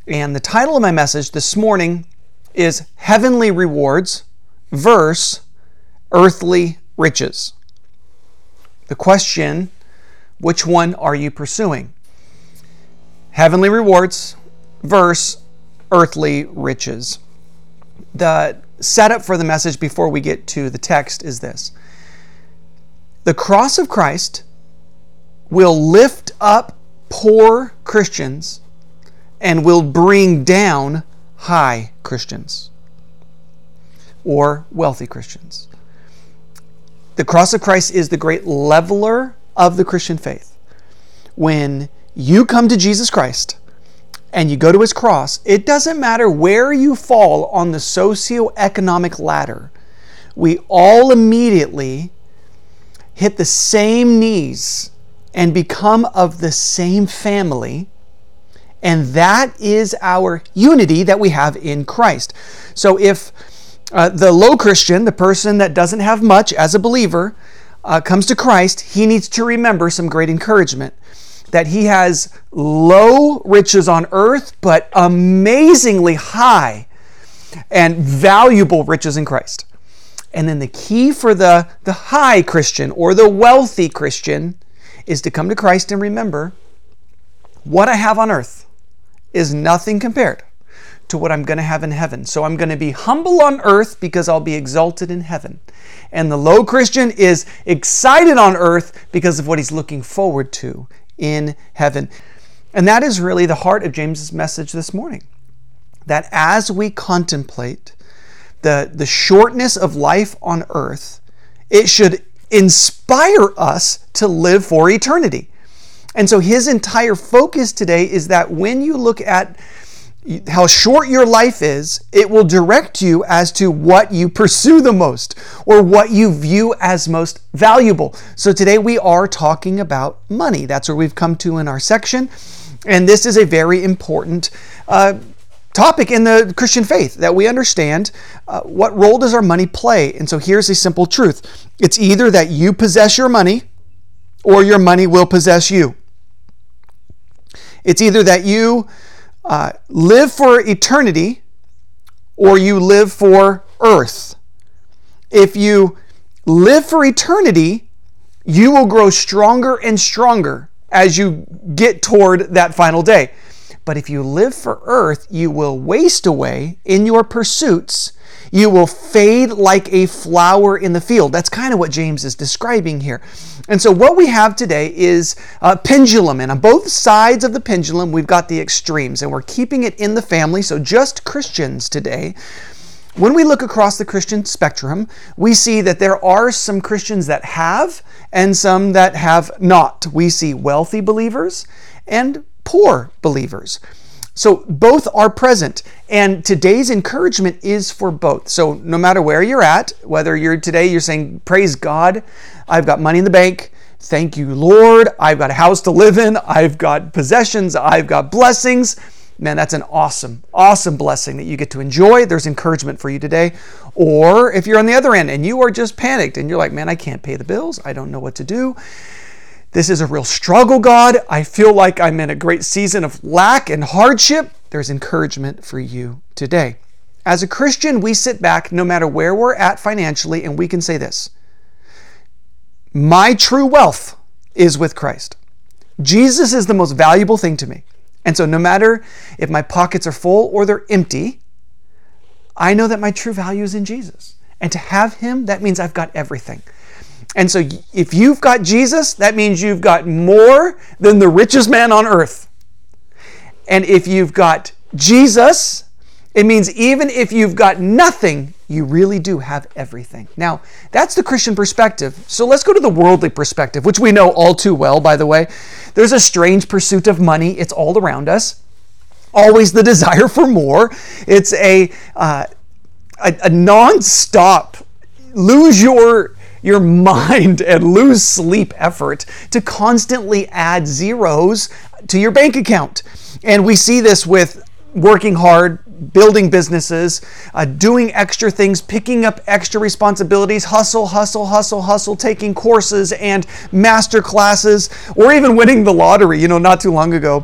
And the title of my message this morning is Heavenly Rewards versus Earthly Riches. The question, which one are you pursuing? Heavenly rewards versus earthly riches. The setup for the message before we get to the text is this. The cross of Christ will lift up poor Christians and will bring down high Christians or wealthy Christians. The cross of Christ is the great leveler of the Christian faith. When you come to Jesus Christ and you go to his cross, it doesn't matter where you fall on the socioeconomic ladder. We all immediately hit the same knees and become of the same family. And that is our unity that we have in Christ. So if the low Christian, the person that doesn't have much as a believer, comes to Christ, he needs to remember some great encouragement. That he has low riches on earth, but amazingly high and valuable riches in Christ. And then the key for the high Christian or the wealthy Christian is to come to Christ and remember what I have on earth is nothing compared to what I'm going to have in heaven. So I'm going to be humble on earth because I'll be exalted in heaven. And the low Christian is excited on earth because of what he's looking forward to in heaven. And that is really the heart of James's message this morning. That as we contemplate the shortness of life on earth, it should inspire us to live for eternity. And so his entire focus today is that when you look at how short your life is, it will direct you as to what you pursue the most or what you view as most valuable. So today we are talking about money. That's where we've come to in our section. And this is a very important topic in the Christian faith, that we understand what role does our money play. And so here's a simple truth. It's either that you possess your money or your money will possess you. It's either that you live for eternity or you live for earth. If you live for eternity, you will grow stronger and stronger as you get toward that final day. But if you live for earth, you will waste away in your pursuits. You will fade like a flower in the field. That's kind of what James is describing here. And so what we have today is a pendulum. And on both sides of the pendulum, we've got the extremes. And we're keeping it in the family. So just Christians today. When we look across the Christian spectrum, we see that there are some Christians that have and some that have not. We see wealthy believers and poor believers. So both are present, and today's encouragement is for both. So no matter where you're at, whether you're saying, praise God, I've got money in the bank, thank you, Lord, I've got a house to live in, I've got possessions, I've got blessings. Man, that's an awesome, awesome blessing that you get to enjoy. There's encouragement for you today. Or if you're on the other end and you are just panicked and you're like, man, I can't pay the bills, I don't know what to do. This is a real struggle, God. I feel like I'm in a great season of lack and hardship. There's encouragement for you today. As a Christian, we sit back no matter where we're at financially, and we can say this: my true wealth is with Christ. Jesus is the most valuable thing to me. And so no matter if my pockets are full or they're empty, I know that my true value is in Jesus. And to have him, that means I've got everything. And so if you've got Jesus, that means you've got more than the richest man on earth. And if you've got Jesus, it means even if you've got nothing, you really do have everything. Now, that's the Christian perspective. So let's go to the worldly perspective, which we know all too well, by the way. There's a strange pursuit of money. It's all around us. Always the desire for more. It's a non-stop lose your mind and lose sleep effort to constantly add zeros to your bank account. And we see this with working hard, building businesses, doing extra things, picking up extra responsibilities, hustle, taking courses and master classes, or even winning the lottery. Not too long ago,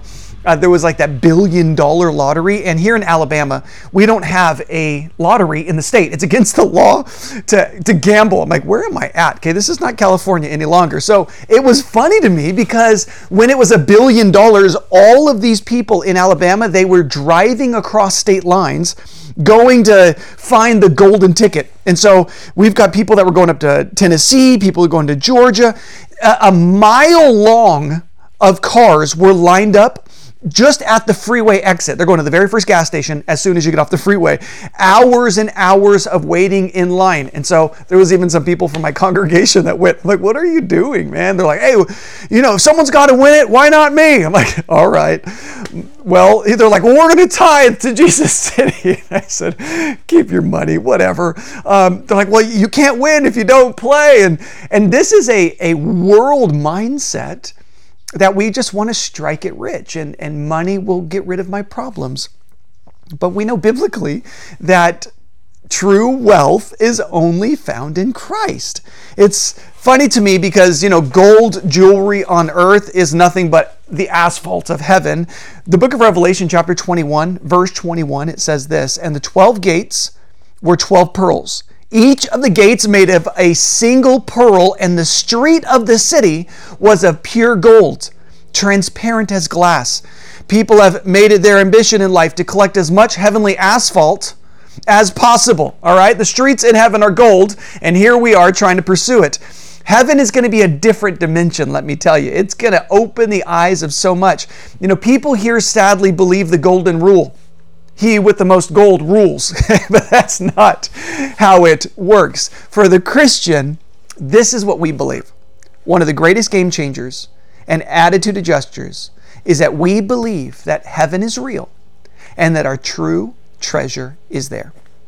There was like that $1 billion lottery. And here in Alabama, we don't have a lottery in the state. It's against the law to gamble. I'm like, where am I at? Okay, this is not California any longer. So it was funny to me because when it was $1 billion, all of these people in Alabama, they were driving across state lines going to find the golden ticket. And so we've got people that were going up to Tennessee, people going to Georgia. A mile long of cars were lined up just at the freeway exit. They're going to the very first gas station as soon as you get off the freeway. Hours and hours of waiting in line. And so there was even some people from my congregation that went, like, what are you doing, man? They're like, hey, if someone's got to win it, why not me? I'm like, all right. Well, they're like, well, we're going to tithe to Jesus City. And I said, keep your money, whatever. They're like, well, you can't win if you don't play. And this is a world mindset that we just want to strike it rich and money will get rid of my problems. But we know biblically that true wealth is only found in Christ. It's funny to me because, gold jewelry on earth is nothing but the asphalt of heaven. The book of Revelation, chapter 21, verse 21, it says this, and the 12 gates were 12 pearls. Each of the gates made of a single pearl, and the street of the city was of pure gold, transparent as glass. People have made it their ambition in life to collect as much heavenly asphalt as possible. All right, the streets in heaven are gold, and here we are trying to pursue it. Heaven is going to be a different dimension, let me tell you. It's going to open the eyes of so much. People here sadly believe the golden rule. He with the most gold rules, but that's not how it works. For the Christian, this is what we believe. One of the greatest game changers and attitude adjusters is that we believe that heaven is real and that our true treasure is there.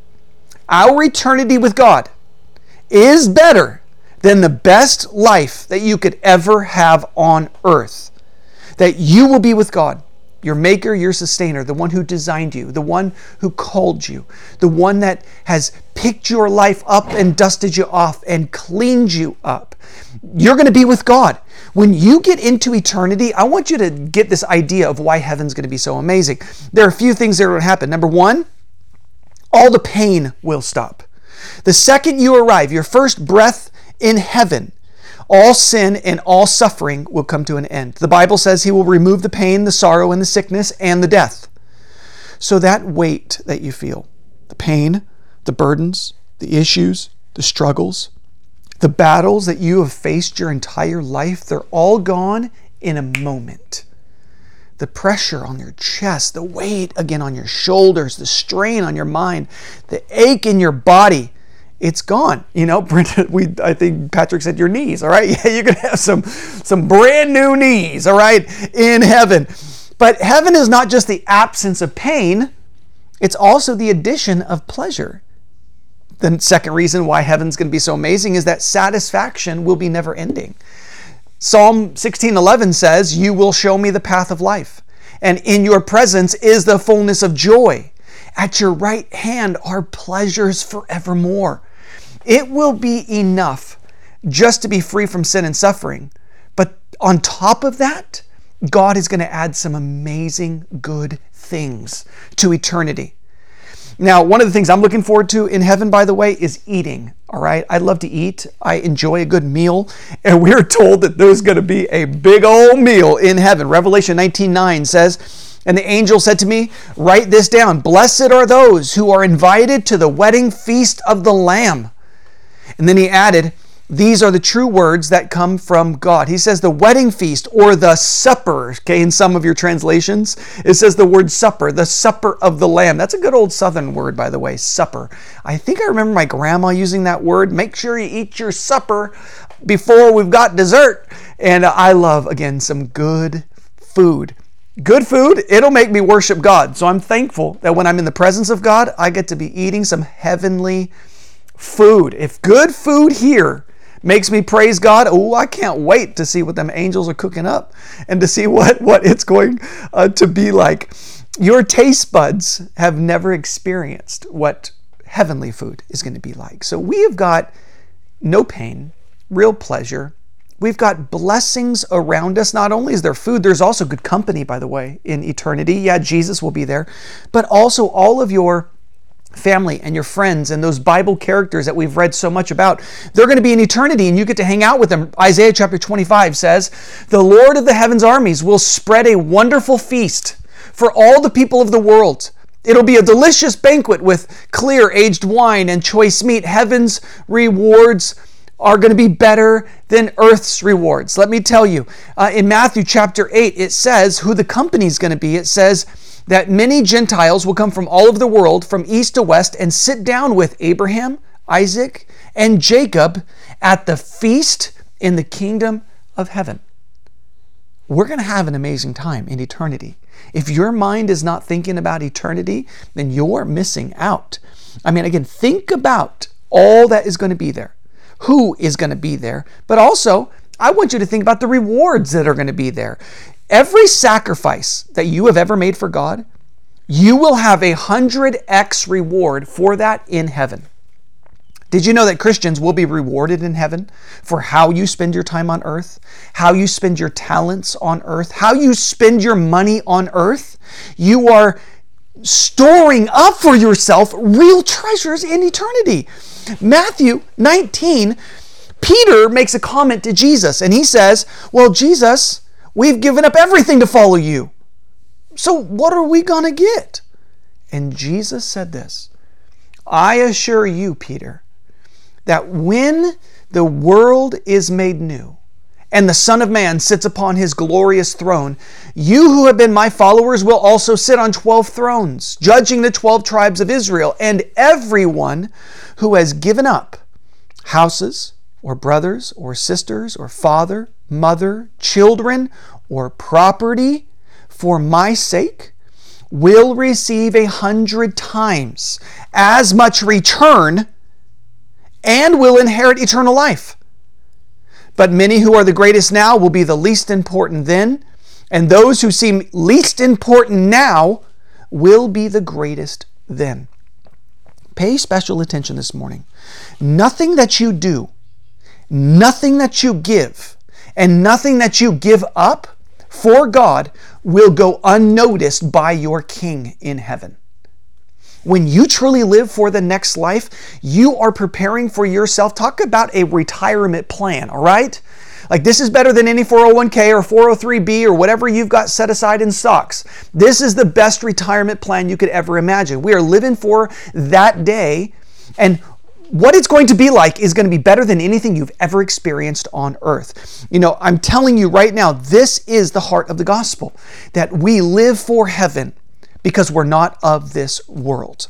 Our eternity with God is better than the best life that you could ever have on earth. That you will be with God, your maker, your sustainer, the one who designed you, the one who called you, the one that has picked your life up and dusted you off and cleaned you up. You're going to be with God. When you get into eternity, I want you to get this idea of why heaven's going to be so amazing. There are a few things that are going to happen. Number one, all the pain will stop. The second you arrive, your first breath in heaven, all sin and all suffering will come to an end. The Bible says He will remove the pain, the sorrow, and the sickness, and the death. So that weight that you feel, the pain, the burdens, the issues, the struggles, the battles that you have faced your entire life, they're all gone in a moment. The pressure on your chest, the weight again on your shoulders, the strain on your mind, the ache in your body, it's gone. Brenda, I think Patrick said your knees, all right? Yeah, you're going to have some brand new knees, all right, in heaven. But heaven is not just the absence of pain, it's also the addition of pleasure. The second reason why heaven's going to be so amazing is that satisfaction will be never ending. Psalm 16:11 says, you will show me the path of life, and in your presence is the fullness of joy. At your right hand are pleasures forevermore. It will be enough just to be free from sin and suffering. But on top of that, God is going to add some amazing good things to eternity. Now, one of the things I'm looking forward to in heaven, by the way, is eating. All right. I love to eat. I enjoy a good meal. And we're told that there's going to be a big old meal in heaven. Revelation 19:9 says, and the angel said to me, write this down. Blessed are those who are invited to the wedding feast of the Lamb. And then he added, these are the true words that come from God. He says the wedding feast or the supper. Okay, in some of your translations, it says the word supper, the supper of the Lamb. That's a good old Southern word, by the way, supper. I think I remember my grandma using that word. Make sure you eat your supper before we've got dessert. And I love, again, some good food. Good food, it'll make me worship God. So I'm thankful that when I'm in the presence of God, I get to be eating some heavenly food. If good food here makes me praise God, I can't wait to see what them angels are cooking up and to see what it's going to be like. Your taste buds have never experienced what heavenly food is going to be like. So we have got no pain, real pleasure, We've got blessings around us. Not only is there food, there's also good company, by the way, in eternity. Yeah, Jesus will be there, but also all of your family and your friends and those Bible characters that we've read so much about, they're going to be in eternity and you get to hang out with them. Isaiah chapter 25 says, "The Lord of the heavens armies will spread a wonderful feast for all the people of the world. It'll be a delicious banquet with clear aged wine and choice meat. Heaven's rewards are going to be better than earth's rewards." Let me tell you, in Matthew chapter 8, it says who the company is going to be. It says that many Gentiles will come from all over the world, from east to west, and sit down with Abraham, Isaac, and Jacob at the feast in the kingdom of heaven. We're going to have an amazing time in eternity. If your mind is not thinking about eternity, then you're missing out. I mean, again, think about all that is going to be there, who is going to be there, but also I want you to think about the rewards that are going to be there. Every sacrifice that you have ever made for God, you will have 100x reward for that in heaven. Did you know that Christians will be rewarded in heaven for how you spend your time on earth, how you spend your talents on earth, how you spend your money on earth? You are storing up for yourself real treasures in eternity. Matthew 19, Peter makes a comment to Jesus and he says, "Well, Jesus, we've given up everything to follow you. So what are we going to get?" And Jesus said this, "I assure you, Peter, that when the world is made new and the Son of Man sits upon his glorious throne, you who have been my followers will also sit on 12 thrones, judging the 12 tribes of Israel. And everyone who has given up houses or brothers or sisters or father, mother, children, or property for my sake will receive 100 times as much return and will inherit eternal life. But many who are the greatest now will be the least important then, and those who seem least important now will be the greatest then." Pay special attention this morning. Nothing that you do, nothing that you give, and nothing that you give up for God will go unnoticed by your King in heaven. When you truly live for the next life, you are preparing for yourself. Talk about a retirement plan, all right? Like, this is better than any 401k or 403b or whatever you've got set aside in stocks. This is the best retirement plan you could ever imagine. We are living for that day, and what it's going to be like is going to be better than anything you've ever experienced on earth. You know, I'm telling you right now, this is the heart of the gospel, that we live for heaven because we're not of this world.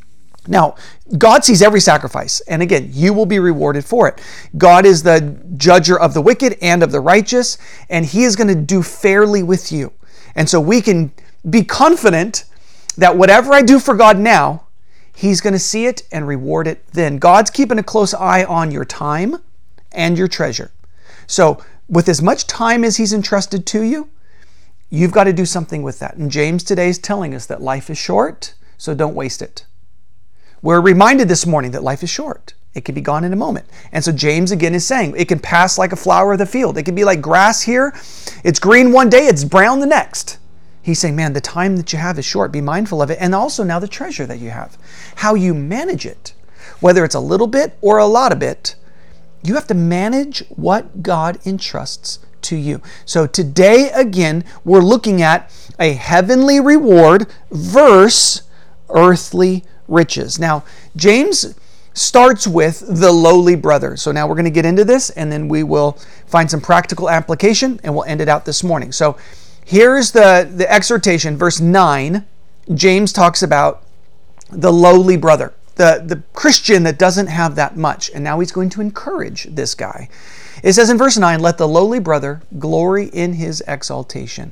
Now, God sees every sacrifice, and again, you will be rewarded for it. God is the judger of the wicked and of the righteous, and He is going to do fairly with you. And so we can be confident that whatever I do for God now, He's going to see it and reward it then. God's keeping a close eye on your time and your treasure. So with as much time as He's entrusted to you, you've got to do something with that. And James today is telling us that life is short, so don't waste it. We're reminded this morning that life is short. It can be gone in a moment. And so James again is saying it can pass like a flower of the field. It can be like grass here. It's green one day, it's brown the next. He's saying, man, the time that you have is short. Be mindful of it. And also now the treasure that you have. How you manage it. Whether it's a little bit or a lot of it, you have to manage what God entrusts to you. So today, again, we're looking at a heavenly reward versus earthly riches. Now, James starts with the lowly brother. So now we're going to get into this, and then we will find some practical application, and we'll end it out this morning. So here's the exhortation, verse 9. James talks about the lowly brother, the Christian that doesn't have that much. And now he's going to encourage this guy. It says in verse 9, let the lowly brother glory in his exaltation.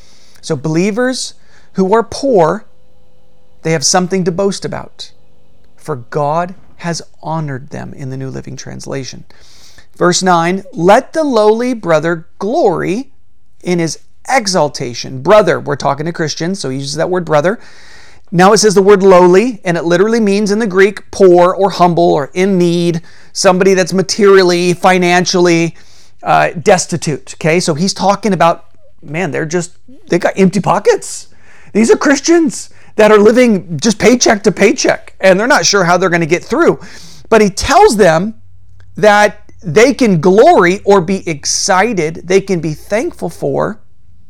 So believers who are poor, they have something to boast about, for God has honored them in the New Living Translation. Verse 9, let the lowly brother glory in his exaltation. Brother, we're talking to Christians, so he uses that word brother. Now it says the word lowly, and it literally means in the Greek poor or humble or in need, somebody that's materially, financially destitute. Okay, so he's talking about, man, they got empty pockets. These are Christians that are living just paycheck to paycheck, and they're not sure how they're going to get through. But he tells them that they can glory or be excited, they can be thankful for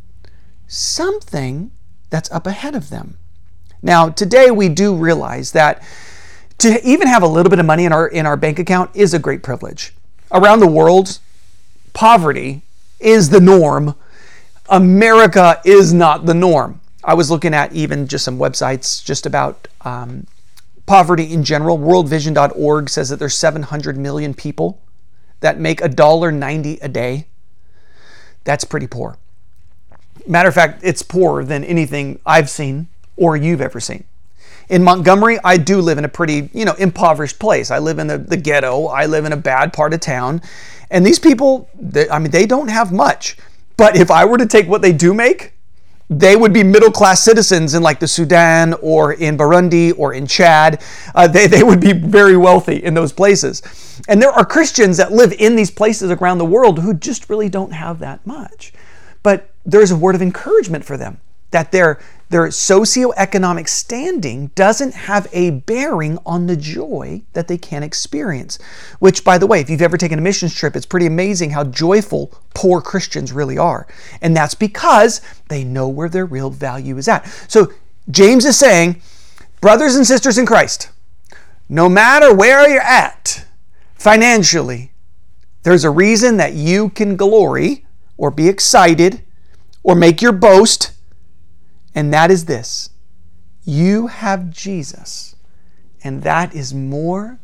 something that's up ahead of them. Now, today we do realize that to even have a little bit of money in our bank account is a great privilege. Around the world, poverty is the norm. America is not the norm. I was looking at even just some websites just about poverty in general. Worldvision.org says that there's 700 million people that make $1.90 a day. That's pretty poor. Matter of fact, it's poorer than anything I've seen or you've ever seen. In Montgomery, I do live in a pretty, impoverished place. I live in the ghetto. I live in a bad part of town. And these people, they don't have much. But if I were to take what they do make, they would be middle-class citizens in like the Sudan or in Burundi or in Chad. They would be very wealthy in those places. And there are Christians that live in these places around the world who just really don't have that much. But there's a word of encouragement for them that their socioeconomic standing doesn't have a bearing on the joy that they can experience. Which, by the way, if you've ever taken a missions trip, it's pretty amazing how joyful poor Christians really are. And that's because they know where their real value is at. So James is saying, brothers and sisters in Christ, no matter where you're at financially, there's a reason that you can glory or be excited or make your boast. And that is this: you have Jesus, and that is more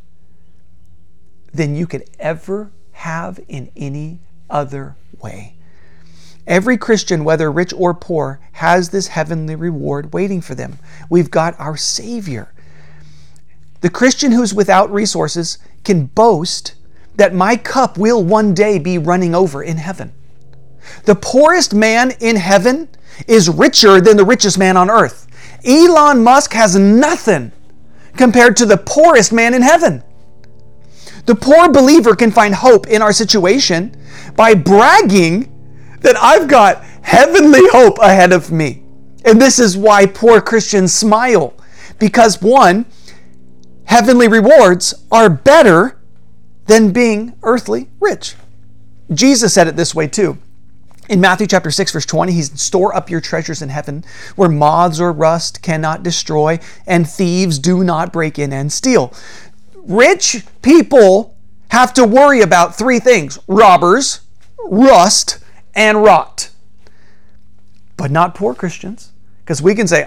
than you could ever have in any other way. Every Christian, whether rich or poor, has this heavenly reward waiting for them. We've got our Savior. The Christian who's without resources can boast that my cup will one day be running over in heaven. The poorest man in heaven is richer than the richest man on earth. Elon Musk has nothing compared to the poorest man in heaven. The poor believer can find hope in our situation by bragging that I've got heavenly hope ahead of me. And this is why poor Christians smile, because one, heavenly rewards are better than being earthly rich. Jesus said it this way too. In Matthew chapter 6, verse 20, he's store up your treasures in heaven where moths or rust cannot destroy and thieves do not break in and steal. Rich people have to worry about three things: robbers, rust, and rot. But not poor Christians, because we can say,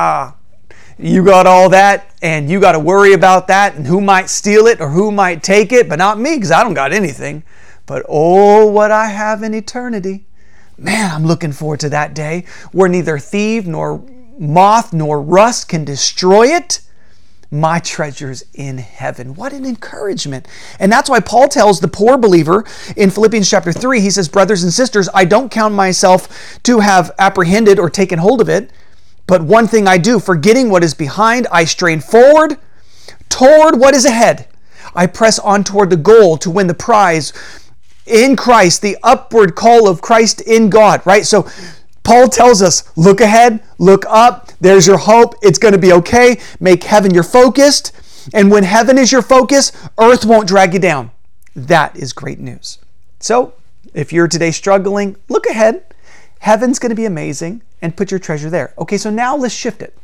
you got all that and you got to worry about that and who might steal it or who might take it, but not me because I don't got anything. But oh, what I have in eternity. Man, I'm looking forward to that day where neither thief nor moth nor rust can destroy it. My treasures in heaven. What an encouragement. And that's why Paul tells the poor believer in Philippians chapter 3, he says, brothers and sisters, I don't count myself to have apprehended or taken hold of it, but one thing I do, forgetting what is behind, I strain forward toward what is ahead. I press on toward the goal to win the prize in Christ, the upward call of Christ in God, right? So Paul tells us, look ahead, look up, there's your hope, it's going to be okay. Make heaven your focus. And when heaven is your focus, earth won't drag you down. That is great news. So if you're today struggling, look ahead. Heaven's going to be amazing and put your treasure there. Okay, so now let's shift it.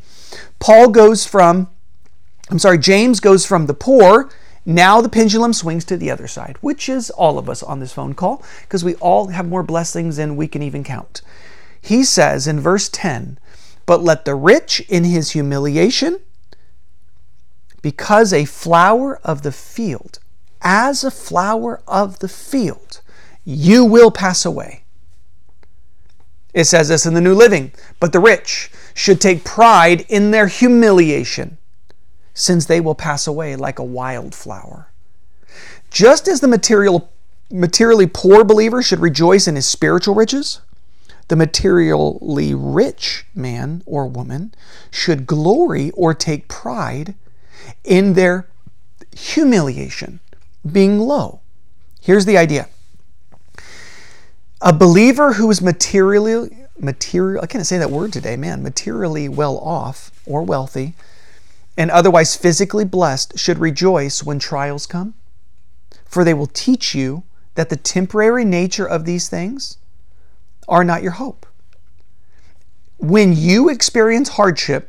James goes from the poor. Now the pendulum swings to the other side, which is all of us on this phone call, because we all have more blessings than we can even count. He says in verse 10, but let the rich in his humiliation, because a flower of the field, as a flower of the field, you will pass away. It says this in the New Living, but the rich should take pride in their humiliation, since they will pass away like a wildflower. Just as the materially poor believer should rejoice in his spiritual riches, the materially rich man or woman should glory or take pride in their humiliation, being low. Here's the idea. A believer who is materially, I can't say that word today, man, materially well off or wealthy and otherwise physically blessed should rejoice when trials come, for they will teach you that the temporary nature of these things are not your hope. When you experience hardship,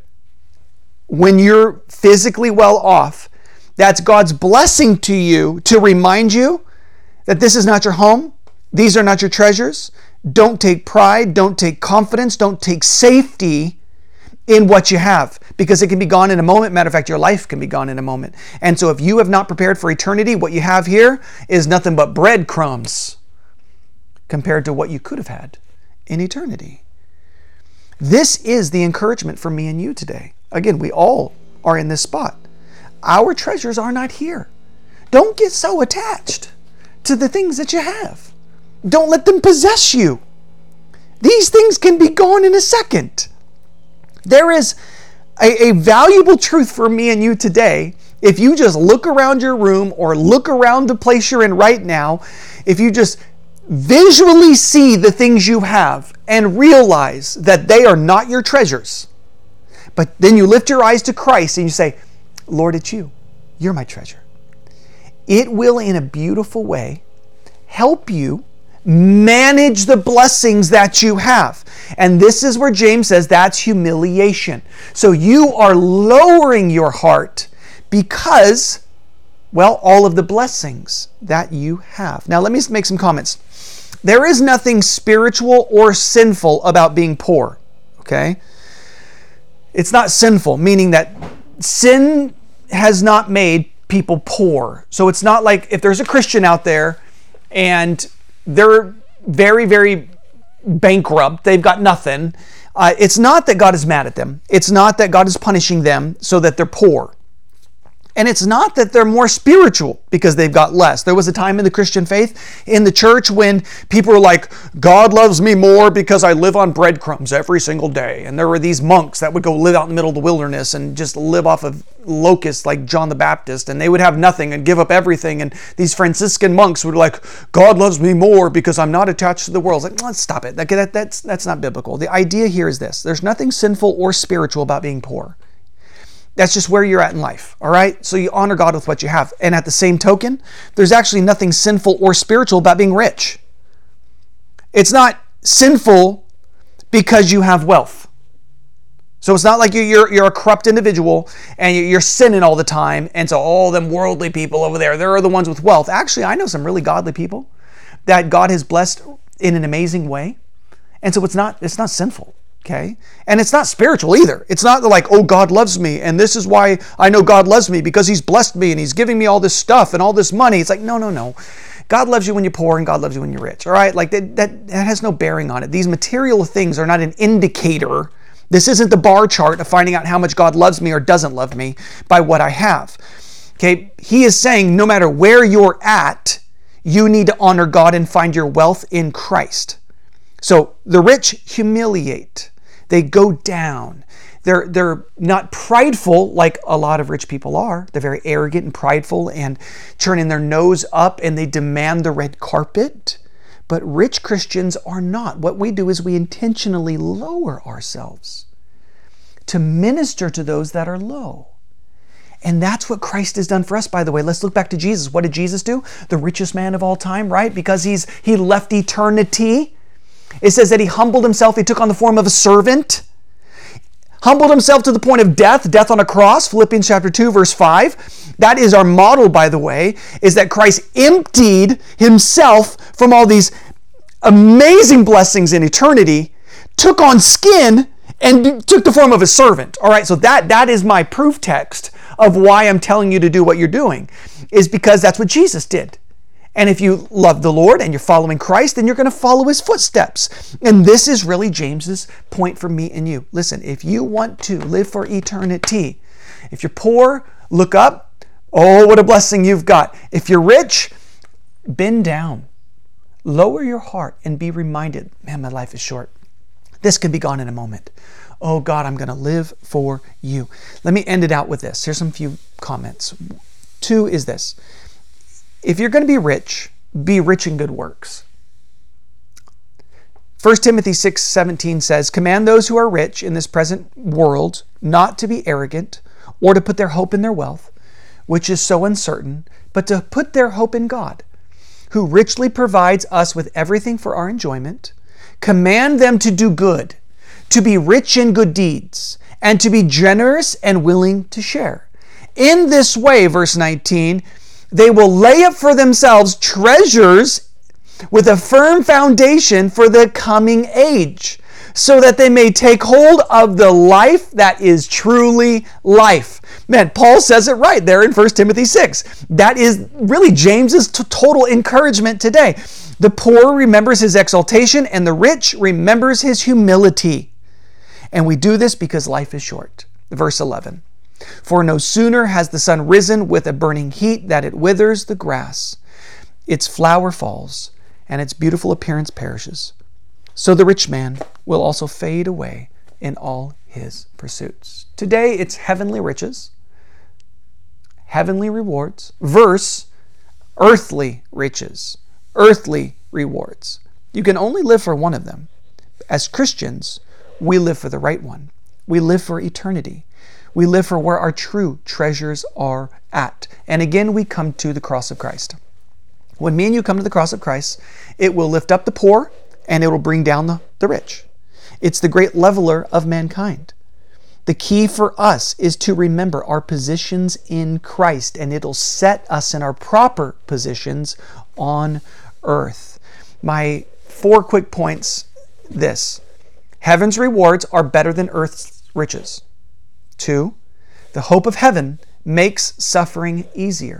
when you're physically well off, that's God's blessing to you to remind you that this is not your home. These are not your treasures. Don't take pride. Don't take confidence. Don't take safety in what you have, because it can be gone in a moment. Matter of fact, your life can be gone in a moment. And so if you have not prepared for eternity, what you have here is nothing but breadcrumbs compared to what you could have had in eternity. This is the encouragement for me and you today. Again, we all are in this spot. Our treasures are not here. Don't get so attached to the things that you have. Don't let them possess you. These things can be gone in a second. There is a valuable truth for me and you today. If you just look around your room or look around the place you're in right now, if you just visually see the things you have and realize that they are not your treasures, but then you lift your eyes to Christ and you say, Lord, it's you. You're my treasure. It will, in a beautiful way, help you manage the blessings that you have. And this is where James says that's humiliation. So you are lowering your heart because, well, all of the blessings that you have. Now, let me make some comments. There is nothing spiritual or sinful about being poor, okay? It's not sinful, meaning that sin has not made people poor. So it's not like if there's a Christian out there and they're very, very bankrupt, they've got nothing. It's not that God is mad at them. It's not that God is punishing them so that they're poor. And it's not that they're more spiritual because they've got less. There was a time in the Christian faith, in the church, when people were like, God loves me more because I live on breadcrumbs every single day. And there were these monks that would go live out in the middle of the wilderness and just live off of locusts like John the Baptist. And they would have nothing and give up everything. And these Franciscan monks would like, God loves me more because I'm not attached to the world. It's like, let's stop it. That's not biblical. The idea here is this. There's nothing sinful or spiritual about being poor. That's just where you're at in life, all right? So you honor God with what you have. And at the same token, there's actually nothing sinful or spiritual about being rich. It's not sinful because you have wealth. So it's not like you're a corrupt individual and you're sinning all the time. And so all them worldly people over there, they're the ones with wealth. Actually, I know some really godly people that God has blessed in an amazing way. And so it's not sinful. Okay? And it's not spiritual either. It's not like, oh, God loves me, and this is why I know God loves me, because He's blessed me and He's giving me all this stuff and all this money. It's like, no. God loves you when you're poor and God loves you when you're rich. All right? Like that has no bearing on it. These material things are not an indicator. This isn't the bar chart of finding out how much God loves me or doesn't love me by what I have. Okay? He is saying no matter where you're at, you need to honor God and find your wealth in Christ. So the rich humiliate. They go down. They're not prideful like a lot of rich people are. They're very arrogant and prideful and turning their nose up and they demand the red carpet. But rich Christians are not. What we do is we intentionally lower ourselves to minister to those that are low. And that's what Christ has done for us, by the way. Let's look back to Jesus. What did Jesus do? The richest man of all time, right? Because he left eternity. It says that He humbled Himself. He took on the form of a servant. Humbled Himself to the point of death on a cross. Philippians chapter 2, verse 5. That is our model, by the way, is that Christ emptied Himself from all these amazing blessings in eternity, took on skin, and took the form of a servant. All right, so that is my proof text of why I'm telling you to do what you're doing, is because that's what Jesus did. And if you love the Lord and you're following Christ, then you're going to follow His footsteps. And this is really James's point for me and you. Listen, if you want to live for eternity, if you're poor, look up. Oh, what a blessing you've got. If you're rich, bend down. Lower your heart and be reminded, man, my life is short. This could be gone in a moment. Oh God, I'm going to live for you. Let me end it out with this. Here's some few comments. 2 is this. If you're going to be rich in good works. 1 Timothy 6:17 says, "Command those who are rich in this present world not to be arrogant or to put their hope in their wealth, which is so uncertain, but to put their hope in God, who richly provides us with everything for our enjoyment. Command them to do good, to be rich in good deeds, and to be generous and willing to share. In this way," verse 19, "they will lay up for themselves treasures with a firm foundation for the coming age, so that they may take hold of the life that is truly life." Man, Paul says it right there in 1 Timothy 6. That is really James's total encouragement today. The poor remembers his exaltation, and the rich remembers his humility. And we do this because life is short. Verse 11, "For no sooner has the sun risen with a burning heat that it withers the grass, its flower falls, and its beautiful appearance perishes. So the rich man will also fade away in all his pursuits." Today it's heavenly riches, heavenly rewards, versus earthly riches, earthly rewards. You can only live for one of them. As Christians, we live for the right one. We live for eternity. We live for where our true treasures are at. And again, we come to the cross of Christ. When me and you come to the cross of Christ, it will lift up the poor and it will bring down the rich. It's the great leveler of mankind. The key for us is to remember our positions in Christ, and it'll set us in our proper positions on earth. My 4 quick points: this: heaven's rewards are better than earth's riches. 2, the hope of heaven makes suffering easier.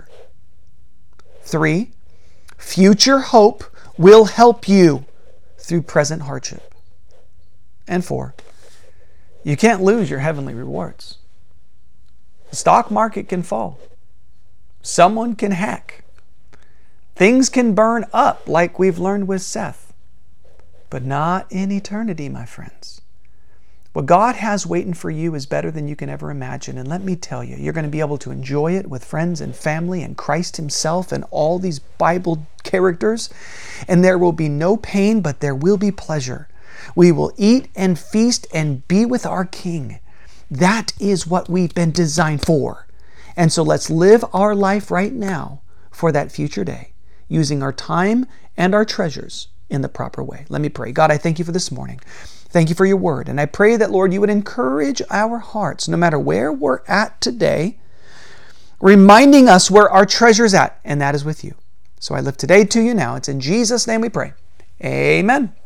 3, future hope will help you through present hardship. And 4, you can't lose your heavenly rewards. The stock market can fall. Someone can hack. Things can burn up like we've learned with Seth. But not in eternity, my friends. What God has waiting for you is better than you can ever imagine. And let me tell you, you're going to be able to enjoy it with friends and family and Christ himself and all these Bible characters. And there will be no pain, but there will be pleasure. We will eat and feast and be with our King. That is what we've been designed for. And so let's live our life right now for that future day, using our time and our treasures in the proper way. Let me pray. God, I thank you for this morning. Thank you for your word. And I pray that, Lord, you would encourage our hearts, no matter where we're at today, reminding us where our treasure's at, and that is with you. So I lift today to you now. It's in Jesus' name we pray. Amen.